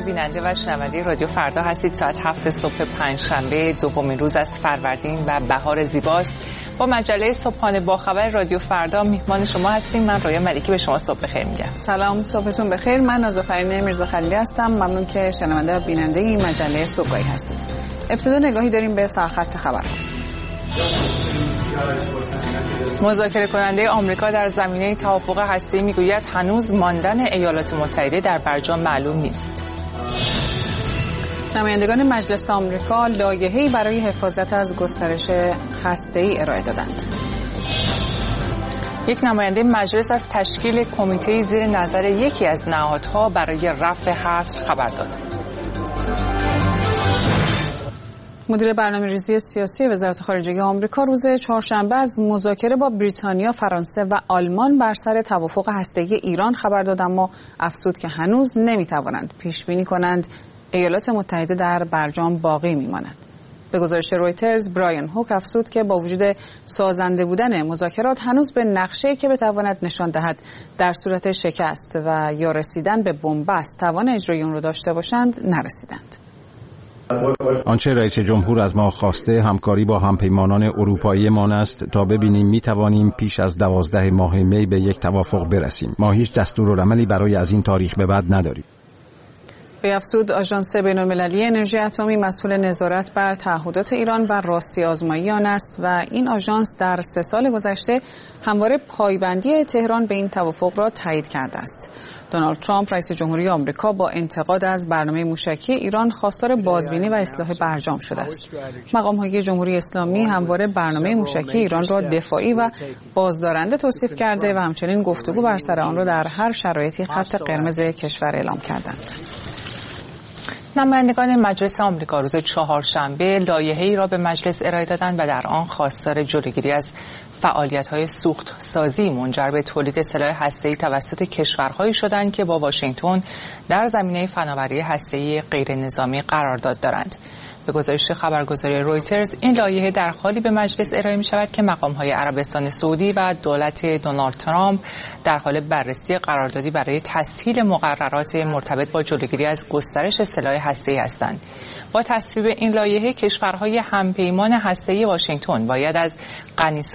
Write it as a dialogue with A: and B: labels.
A: بیننده و شنونده رادیو فردا هستید. ساعت 7 صبح پنجشنبه دومین روز از فروردین و بهار زیباست. با مجله صبحانه با خبر رادیو فردا میهمان شما هستیم. من رویا ملکی به شما صبح بخیر میگم.
B: سلام، صبحتون بخیر. من نازافرین میرزا خلیلی هستم. ممنون که شنونده و بیننده این مجله صبحگاهی هستید. ابتدا نگاهی داریم به سرخط خبرها.
A: مذاکره کننده آمریکا در زمینه توافق هسته‌ای میگوید هنوز ماندن ایالات متحده در برجام معلوم نیست.
B: نمایندگان مجلس آمریکا لایحه‌ای برای حفاظت از گسترش هسته‌ای ارائه دادند.
A: یک نماینده مجلس از تشکیل کمیته زیر نظر یکی از نهادها برای رفع حصر خبر داد.
B: مدیر برنامه‌ریزی سیاسی وزارت خارجه آمریکا روز چهارشنبه از مذاکره با بریتانیا، فرانسه و آلمان بر سر توافق هسته‌ای ایران خبر داد، اما افزود که هنوز نمی‌توانند پیش بینی کنند ایالات متحده در برجام باقی می‌مانند. به گزارش رویترز، برایان هوک افزود که با وجود سازنده بودن مذاکرات هنوز به نقشه‌ای که بتواند نشان دهد در صورت شکست و یا رسیدن به بنبست توان اجرای آن را داشته باشند نرسیدند.
C: آنچه رئیس جمهور از ما خواسته همکاری با همپیمانان اروپاییمان است تا ببینیم می توانیم پیش از 12 ماه می به یک توافق برسیم. ما هیچ دستورالعملی برای از این تاریخ به بعد نداریم.
B: به افزود آژانس بین‌المللی انرژی اتمی مسئول نظارت بر تعهدات ایران و راستی آزمایی آن است و این آژانس در 3 سال گذشته همواره پایبندی تهران به این توافق را تایید کرده است. دونالد ترامپ رئیس جمهوری آمریکا با انتقاد از برنامه موشکی ایران خواستار بازبینی و اصلاح برجام شده است. مقام‌های جمهوری اسلامی همواره برنامه موشکی ایران را دفاعی و بازدارنده توصیف کرده و همچنین گفتگو بر سر آن را در هر شرایطی خط قرمز کشور اعلام کردند.
A: نمایندگان مجلس آمریکا روز چهارشنبه لایحه‌ای را به مجلس ارائه دادند و در آن خواستار جلوگیری از فعالیت‌های سوخت سازی منجر به تولید سلاح هسته‌ای توسط کشورهایی شدند که با واشنگتن در زمینه فناوری هسته‌ای غیر نظامی قرارداد دارند. به گزارش خبرگزاری رویترز، این لایحه در حالی به مجلس ارائه می‌شود که مقام‌های عربستان سعودی و دولت دونالد ترامپ در حال بررسی قراردادی برای تسهیل مقررات مرتبط با جلوگیری از گسترش سلاح هسته‌ای هستند. با تصویب این لایحه، کشورهای همپیمان هسته‌ای واشنگتن باید از غنی